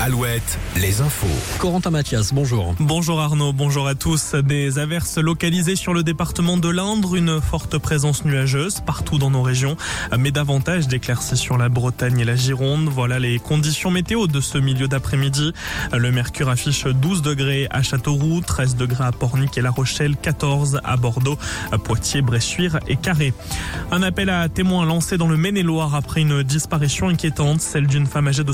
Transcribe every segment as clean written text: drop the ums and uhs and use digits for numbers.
Alouette, les infos. Corentin Mathias, bonjour. Bonjour Arnaud, bonjour à tous. Des averses localisées sur le département de l'Indre, une forte présence nuageuse partout dans nos régions, mais davantage d'éclaircies sur la Bretagne et la Gironde. Voilà les conditions météo de ce milieu d'après-midi. Le mercure affiche 12 degrés à Châteauroux, 13 degrés à Pornic et La Rochelle, 14 à Bordeaux, à Poitiers, Bressuire et Carhaix. Un appel à témoins lancé dans le Maine-et-Loire après une disparition inquiétante, celle d'une femme âgée de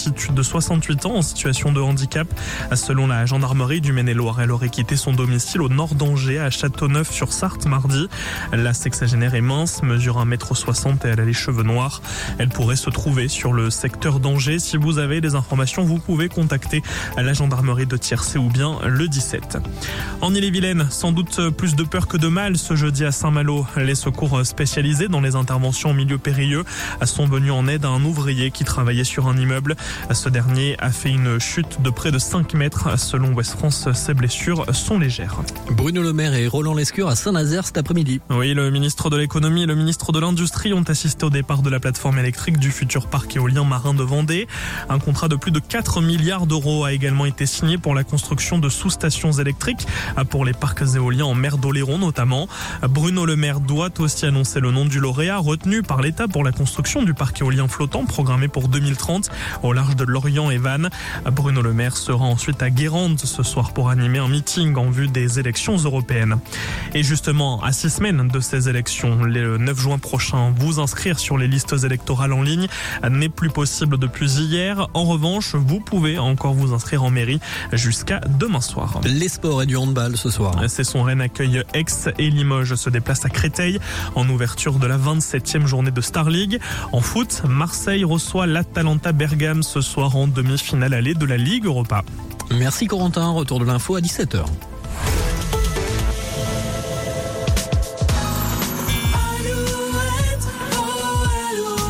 68 ans en situation de handicap. Selon la gendarmerie du Maine-et-Loire, elle aurait quitté son domicile au nord d'Angers à Châteauneuf-sur-Sarthe mardi. La sexagénaire est mince, mesure 1,60 m et elle a les cheveux noirs. Elle pourrait se trouver sur le secteur d'Angers. Si vous avez des informations, vous pouvez contacter la gendarmerie de Tiercé ou bien le 17. En Ille-et-Vilaine, sans doute plus de peur que de mal ce jeudi à Saint-Malo. Les secours spécialisés dans les interventions en milieu périlleux sont venus en aide à un ouvrier qui travaillait sur un immeuble. Ce dernier a fait une chute de près de 5 mètres. Selon Ouest France, ses blessures sont légères. Bruno Le Maire et Roland Lescure à Saint-Nazaire cet après-midi. Oui, le ministre de l'économie et le ministre de l'industrie ont assisté au départ de la plateforme électrique du futur parc éolien marin de Vendée. Un contrat de plus de 4 milliards d'euros a également été signé pour la construction de sous-stations électriques pour les parcs éoliens en mer d'Oléron notamment. Bruno Le Maire doit aussi annoncer le nom du lauréat retenu par l'État pour la construction du parc éolien flottant programmé pour 2030 au large de Lorient et Vannes. Bruno Le Maire sera ensuite à Guérande ce soir pour animer un meeting en vue des élections européennes. Et justement, à 6 semaines de ces élections, le 9 juin prochain, vous inscrire sur les listes électorales en ligne n'est plus possible depuis hier. En revanche, vous pouvez encore vous inscrire en mairie jusqu'à demain soir. Les sports et du handball ce soir. C'est son Rennes accueille Aix et Limoges se déplace à Créteil en ouverture de la 27e journée de Star League. En foot, Marseille reçoit l'Atalanta Bergame ce soir en demi-finale allée de la Ligue Europa. Merci Corentin, retour de l'info à 17h.